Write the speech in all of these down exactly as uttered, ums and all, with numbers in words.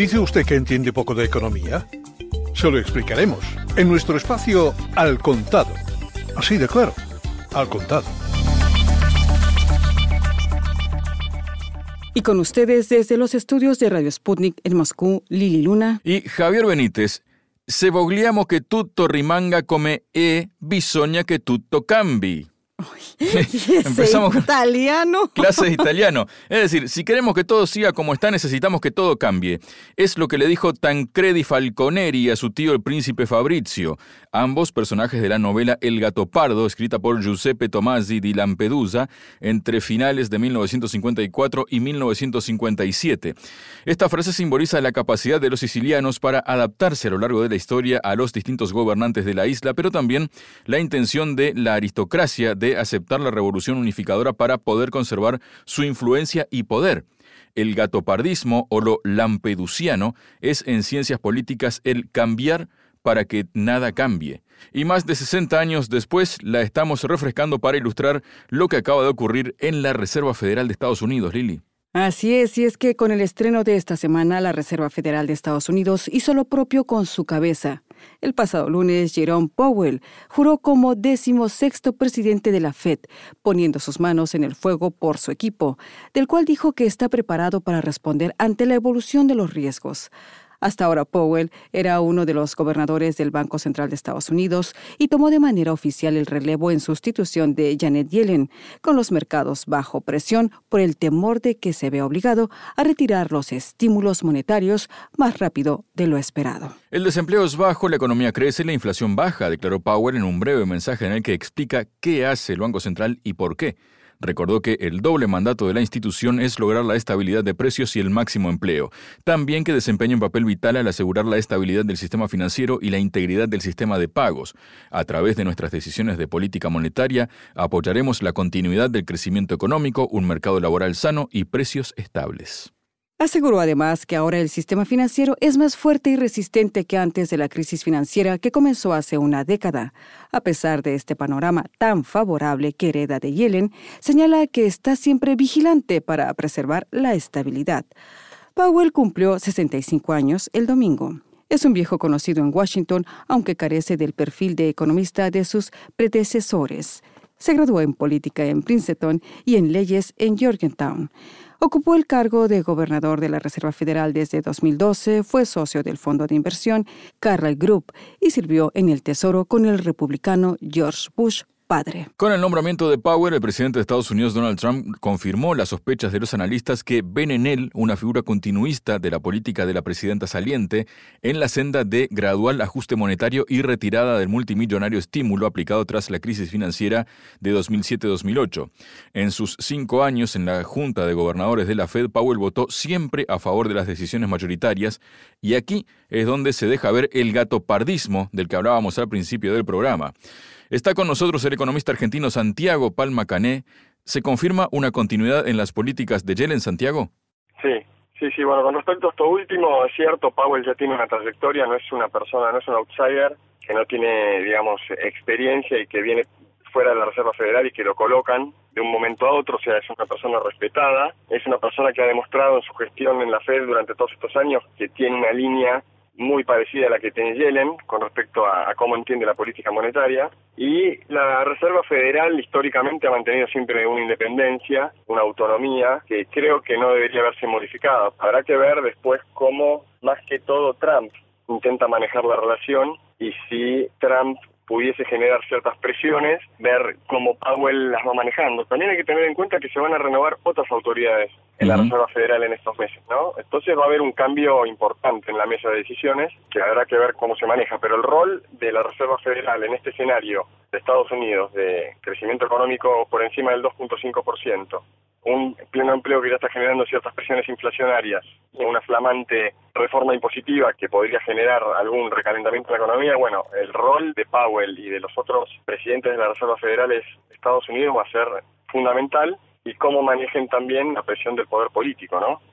¿Dice usted que entiende poco de economía? Se lo explicaremos en nuestro espacio Al Contado. Así de claro, Al Contado. Y con ustedes desde los estudios de Radio Sputnik en Moscú, Lili Luna y Javier Benítez. Se vogliamo che tutto rimanga come è, bisogna che tutto cambi. Empezamos italiano. Clase de italiano. Es decir, si queremos que todo siga como está, necesitamos que todo cambie. Es lo que le dijo Tancredi Falconeri a su tío el príncipe Fabrizio, ambos personajes de la novela El Gattopardo, escrita por Giuseppe Tomasi di Lampedusa entre finales de mil novecientos cincuenta y cuatro y mil novecientos cincuenta y siete. Esta frase simboliza la capacidad de los sicilianos para adaptarse a lo largo de la historia a los distintos gobernantes de la isla, pero también la intención de la aristocracia de aceptar la revolución unificadora para poder conservar su influencia y poder. El gatopardismo o lo lampedusiano es en ciencias políticas el cambiar para que nada cambie. Y más de sesenta años después la estamos refrescando para ilustrar lo que acaba de ocurrir en la Reserva Federal de Estados Unidos, Lili. Así es, y es que con el estreno de esta semana, la Reserva Federal de Estados Unidos hizo lo propio con su cabeza. El pasado lunes, Jerome Powell juró como decimosexto presidente de la Fed, poniendo sus manos en el fuego por su equipo, del cual dijo que está preparado para responder ante la evolución de los riesgos. Hasta ahora, Powell era uno de los gobernadores del Banco Central de Estados Unidos y tomó de manera oficial el relevo en sustitución de Janet Yellen, con los mercados bajo presión por el temor de que se vea obligado a retirar los estímulos monetarios más rápido de lo esperado. El desempleo es bajo, la economía crece y la inflación baja, declaró Powell en un breve mensaje en el que explica qué hace el Banco Central y por qué. Recordó que el doble mandato de la institución es lograr la estabilidad de precios y el máximo empleo. También que desempeña un papel vital al asegurar la estabilidad del sistema financiero y la integridad del sistema de pagos. A través de nuestras decisiones de política monetaria, apoyaremos la continuidad del crecimiento económico, un mercado laboral sano y precios estables. Aseguró además que ahora el sistema financiero es más fuerte y resistente que antes de la crisis financiera que comenzó hace una década. A pesar de este panorama tan favorable que hereda de Yellen, señala que está siempre vigilante para preservar la estabilidad. Powell cumplió sesenta y cinco años el domingo. Es un viejo conocido en Washington, aunque carece del perfil de economista de sus predecesores. Se graduó en política en Princeton y en leyes en Georgetown. Ocupó el cargo de gobernador de la Reserva Federal desde dos mil doce, fue socio del fondo de inversión Carlyle Group y sirvió en el Tesoro con el republicano George Bush padre. Con el nombramiento de Powell, el presidente de Estados Unidos, Donald Trump, confirmó las sospechas de los analistas que ven en él una figura continuista de la política de la presidenta saliente en la senda de gradual ajuste monetario y retirada del multimillonario estímulo aplicado tras la crisis financiera de dos mil siete a dos mil ocho. En sus cinco años en la Junta de Gobernadores de la Fed, Powell votó siempre a favor de las decisiones mayoritarias y aquí es donde se deja ver el gatopardismo del que hablábamos al principio del programa. Está con nosotros el economista argentino Santiago Palma Cané. ¿Se confirma una continuidad en las políticas de Yellen, Santiago? Sí, sí, sí. Bueno, con respecto a esto último, es cierto, Powell ya tiene una trayectoria, no es una persona, no es un outsider, que no tiene, digamos, experiencia y que viene fuera de la Reserva Federal y que lo colocan de un momento a otro, o sea, es una persona respetada, es una persona que ha demostrado en su gestión en la Fed durante todos estos años que tiene una línea muy parecida a la que tiene Yellen con respecto a, a cómo entiende la política monetaria, y la Reserva Federal históricamente ha mantenido siempre una independencia, una autonomía que creo que no debería haberse modificado. Habrá que ver después cómo, más que todo, Trump intenta manejar la relación y si Trump pudiese generar ciertas presiones, ver cómo Powell las va manejando. También hay que tener en cuenta que se van a renovar otras autoridades en la Reserva Federal en estos meses, ¿no? Entonces va a haber un cambio importante en la mesa de decisiones que habrá que ver cómo se maneja, pero el rol de la Reserva Federal en este escenario de Estados Unidos de crecimiento económico por encima del dos punto cinco por ciento, un pleno empleo que ya está generando ciertas presiones inflacionarias y una flamante reforma impositiva que podría generar algún recalentamiento en la economía, bueno, el rol de Powell y de los otros presidentes de la Reserva Federal de Estados Unidos va a ser fundamental, y cómo manejen también la presión del poder político, ¿no?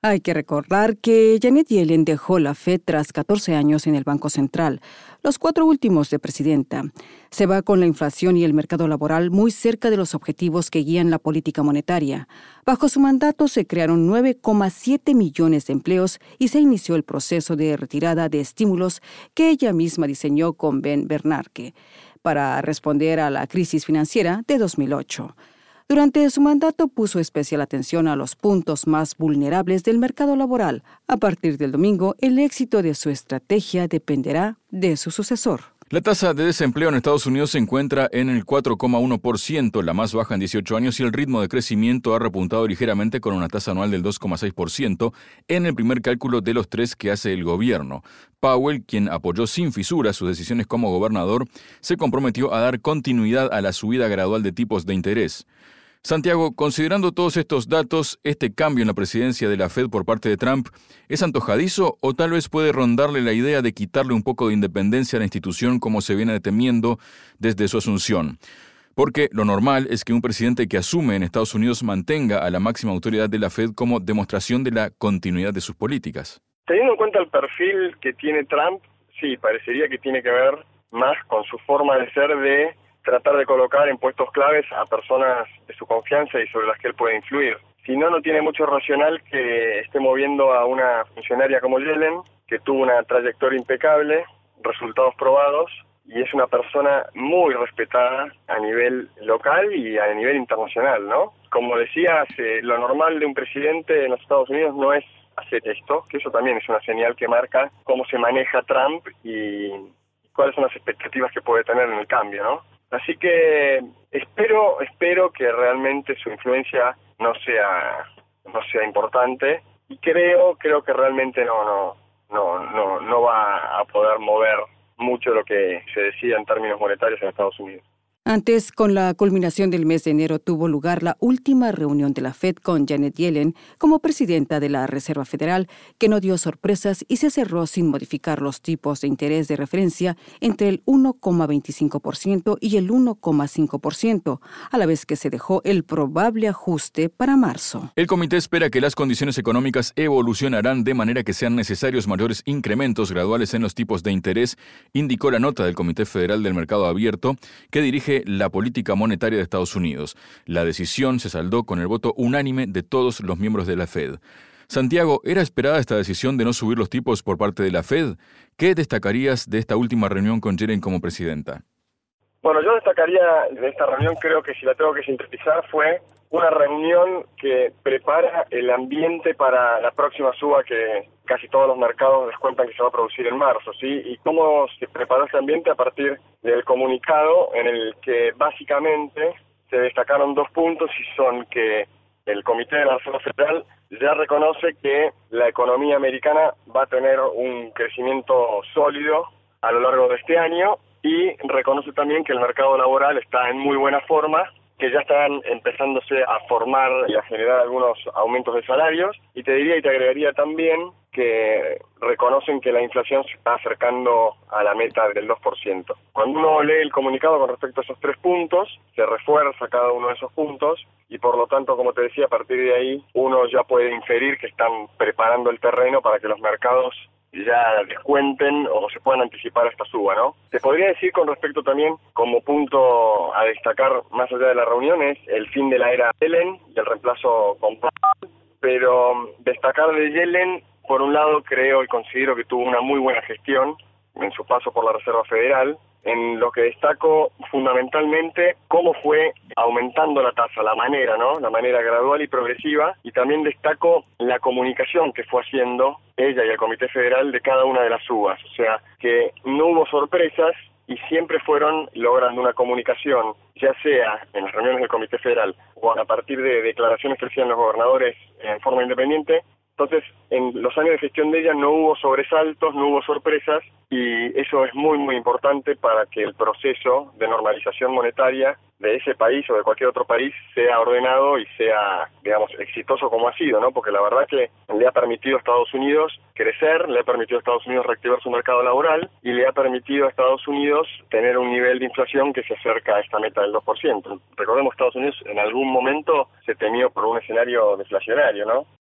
Hay que recordar que Janet Yellen dejó la Fed tras catorce años en el Banco Central, los cuatro últimos de presidenta. Se va con la inflación y el mercado laboral muy cerca de los objetivos que guían la política monetaria. Bajo su mandato se crearon nueve coma siete millones de empleos y se inició el proceso de retirada de estímulos que ella misma diseñó con Ben Bernanke para responder a la crisis financiera de dos mil ocho. Durante su mandato puso especial atención a los puntos más vulnerables del mercado laboral. A partir del domingo, el éxito de su estrategia dependerá de su sucesor. La tasa de desempleo en Estados Unidos se encuentra en el cuatro coma uno por ciento, la más baja en dieciocho años, y el ritmo de crecimiento ha repuntado ligeramente con una tasa anual del dos coma seis por ciento en el primer cálculo de los tres que hace el gobierno. Powell, quien apoyó sin fisuras sus decisiones como gobernador, se comprometió a dar continuidad a la subida gradual de tipos de interés. Santiago, considerando todos estos datos, ¿este cambio en la presidencia de la Fed por parte de Trump es antojadizo o tal vez puede rondarle la idea de quitarle un poco de independencia a la institución como se viene temiendo desde su asunción? Porque lo normal es que un presidente que asume en Estados Unidos mantenga a la máxima autoridad de la Fed como demostración de la continuidad de sus políticas. Teniendo en cuenta el perfil que tiene Trump, sí, parecería que tiene que ver más con su forma de ser de tratar de colocar en puestos claves a personas de su confianza y sobre las que él puede influir. Si no, no tiene mucho racional que esté moviendo a una funcionaria como Yellen, que tuvo una trayectoria impecable, resultados probados, y es una persona muy respetada a nivel local y a nivel internacional, ¿no? Como decías, eh, lo normal de un presidente en los Estados Unidos no es hacer esto, que eso también es una señal que marca cómo se maneja Trump y cuáles son las expectativas que puede tener en el cambio, ¿no? Así que espero espero que realmente su influencia no sea no sea importante y creo creo que realmente no no no no no va a poder mover mucho lo que se decida en términos monetarios en Estados Unidos. Antes, con la culminación del mes de enero, tuvo lugar la última reunión de la Fed con Janet Yellen como presidenta de la Reserva Federal, que no dio sorpresas y se cerró sin modificar los tipos de interés de referencia entre el uno coma veinticinco por ciento y el uno coma cinco por ciento, a la vez que se dejó el probable ajuste para marzo. El comité espera que las condiciones económicas evolucionarán de manera que sean necesarios mayores incrementos graduales en los tipos de interés, indicó la nota del Comité Federal del Mercado Abierto, que dirige la política monetaria de Estados Unidos. La decisión se saldó con el voto unánime de todos los miembros de la Fed. Santiago, ¿era esperada esta decisión de no subir los tipos por parte de la Fed? ¿Qué destacarías de esta última reunión con Yellen como presidenta? Bueno, yo destacaría de esta reunión, creo que si la tengo que sintetizar, fue una reunión que prepara el ambiente para la próxima suba que casi todos los mercados descuentan que se va a producir en marzo, ¿sí? Y cómo se preparó este ambiente a partir del comunicado en el que básicamente se destacaron dos puntos y son que el Comité de la Reserva Federal ya reconoce que la economía americana va a tener un crecimiento sólido a lo largo de este año y reconoce también que el mercado laboral está en muy buena forma, que ya están empezándose a formar y a generar algunos aumentos de salarios, y te diría y te agregaría también que reconocen que la inflación se está acercando a la meta del dos por ciento. Cuando uno lee el comunicado con respecto a esos tres puntos, se refuerza cada uno de esos puntos y por lo tanto, como te decía, a partir de ahí uno ya puede inferir que están preparando el terreno para que los mercados ya descuenten o se puedan anticipar esta suba, ¿no? Te podría decir con respecto también, como punto a destacar más allá de la reunión, es el fin de la era Yellen y el reemplazo con Powell, pero destacar de Yellen, por un lado, creo y considero que tuvo una muy buena gestión en su paso por la Reserva Federal, en lo que destaco fundamentalmente cómo fue aumentando la tasa, la manera, ¿no? La manera gradual y progresiva, y también destaco la comunicación que fue haciendo ella y el Comité Federal de cada una de las subas, o sea, que no hubo sorpresas y siempre fueron logrando una comunicación, ya sea en las reuniones del Comité Federal o a partir de declaraciones que hacían los gobernadores en forma independiente. Entonces, en los años de gestión de ella no hubo sobresaltos, no hubo sorpresas, y eso es muy, muy importante para que el proceso de normalización monetaria de ese país o de cualquier otro país sea ordenado y sea, digamos, exitoso como ha sido, ¿no? Porque la verdad que le ha permitido a Estados Unidos crecer, le ha permitido a Estados Unidos reactivar su mercado laboral y le ha permitido a Estados Unidos tener un nivel de inflación que se acerca a esta meta del dos por ciento. Recordemos que Estados Unidos en algún momento se temió por un escenario deflacionario, ¿no?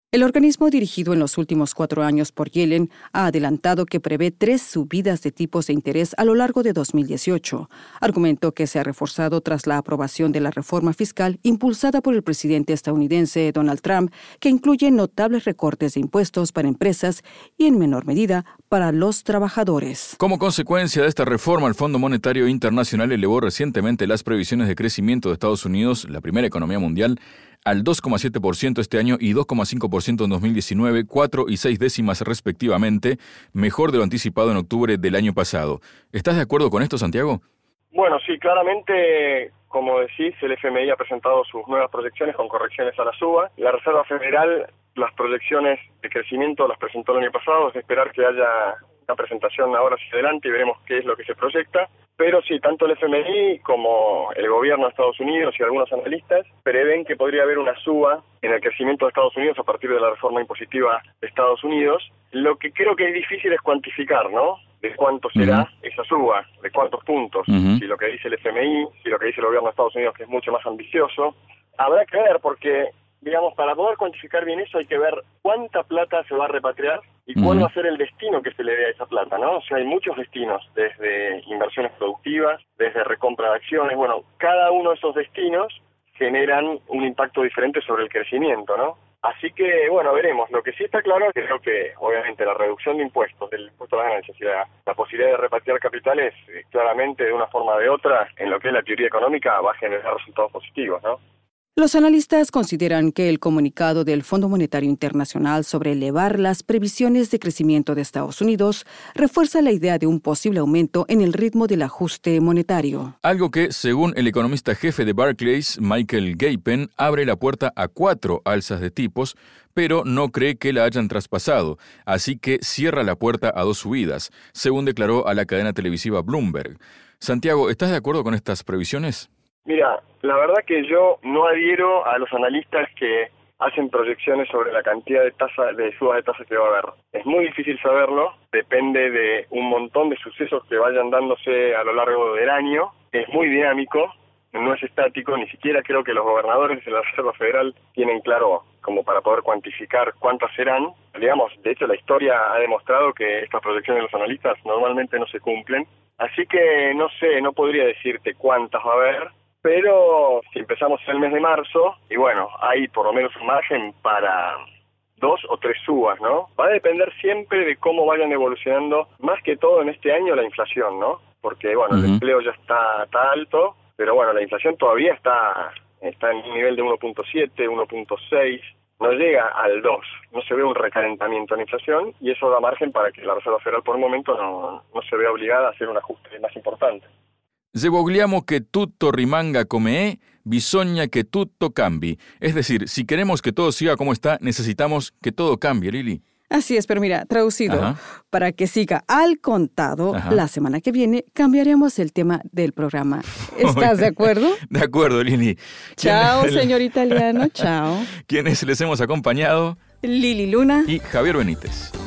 El organismo, dirigido en los últimos cuatro años por Yellen, ha adelantado que prevé tres subidas de tipos de interés a lo largo de dos mil dieciocho, argumento que se ha reforzado tras la aprobación de la reforma fiscal impulsada por el presidente estadounidense Donald Trump, que incluye notables recortes de impuestos para empresas y, en menor medida, para los trabajadores. Como consecuencia de esta reforma, el Fondo Monetario Internacional elevó recientemente las previsiones de crecimiento de Estados Unidos, la primera economía mundial, al dos coma siete por ciento este año y dos coma cinco por ciento en dos mil diecinueve, cuatro y seis décimas respectivamente, mejor de lo anticipado en octubre del año pasado. ¿Estás de acuerdo con esto, Santiago? Bueno, sí, claramente, como decís, el F M I ha presentado sus nuevas proyecciones con correcciones a la suba. La Reserva Federal, las proyecciones de crecimiento las presentó el año pasado, es de esperar que haya una presentación ahora hacia adelante y veremos qué es lo que se proyecta. Pero sí, tanto el F M I como el gobierno de Estados Unidos y algunos analistas prevén que podría haber una suba en el crecimiento de Estados Unidos a partir de la reforma impositiva de Estados Unidos. Lo que creo que es difícil es cuantificar, ¿no? De cuánto será uh-huh. esa suba, de cuántos puntos, uh-huh. si lo que dice el F M I, si lo que dice el gobierno de Estados Unidos, que es mucho más ambicioso. Habrá que ver, porque, digamos, para poder cuantificar bien eso hay que ver cuánta plata se va a repatriar y cuál uh-huh. va a ser el destino que se le dé a esa plata, ¿no? O sea, hay muchos destinos, desde inversiones productivas, desde recompra de acciones. Bueno, cada uno de esos destinos generan un impacto diferente sobre el crecimiento, ¿no? Así que, bueno, veremos. Lo que sí está claro es que creo que, obviamente, la reducción de impuestos, del impuesto a las ganancias y la, la posibilidad de repatriar capitales, eh, claramente, de una forma o de otra, en lo que es la teoría económica, va a generar resultados positivos, ¿no? Los analistas consideran que el comunicado del Fondo Monetario Internacional sobre elevar las previsiones de crecimiento de Estados Unidos refuerza la idea de un posible aumento en el ritmo del ajuste monetario. Algo que, según el economista jefe de Barclays, Michael Gapen, abre la puerta a cuatro alzas de tipos, pero no cree que la hayan traspasado, así que cierra la puerta a dos subidas, según declaró a la cadena televisiva Bloomberg. Santiago, ¿estás de acuerdo con estas previsiones? Mira, la verdad que yo no adhiero a los analistas que hacen proyecciones sobre la cantidad de tasa, de subas de tasas que va a haber. Es muy difícil saberlo, depende de un montón de sucesos que vayan dándose a lo largo del año. Es muy dinámico, no es estático, ni siquiera creo que los gobernadores de la Reserva Federal tienen claro como para poder cuantificar cuántas serán. Digamos, de hecho la historia ha demostrado que estas proyecciones de los analistas normalmente no se cumplen. Así que no sé, no podría decirte cuántas va a haber. Pero si empezamos en el mes de marzo, y bueno, hay por lo menos un margen para dos o tres subas, ¿no? Va a depender siempre de cómo vayan evolucionando, más que todo en este año, la inflación, ¿no? Porque, bueno, uh-huh. el empleo ya está, está alto, pero bueno, la inflación todavía está, está en un nivel de uno punto siete, uno punto seis, no llega al dos, no se ve un recalentamiento en la inflación, y eso da margen para que la Reserva Federal por el momento no, no se vea obligada a hacer un ajuste más importante. Se vogliamo che tutto rimanga come è, bisogna che tutto cambi. Es decir, si queremos que todo siga como está, necesitamos que todo cambie, Lili. Así es, pero mira, traducido, Ajá. para que siga al contado, Ajá. la semana que viene cambiaremos el tema del programa. ¿Estás de acuerdo? De acuerdo, Lili. Chao, el... señor italiano, chao. Quienes les hemos acompañado, Lili Luna y Javier Benítez.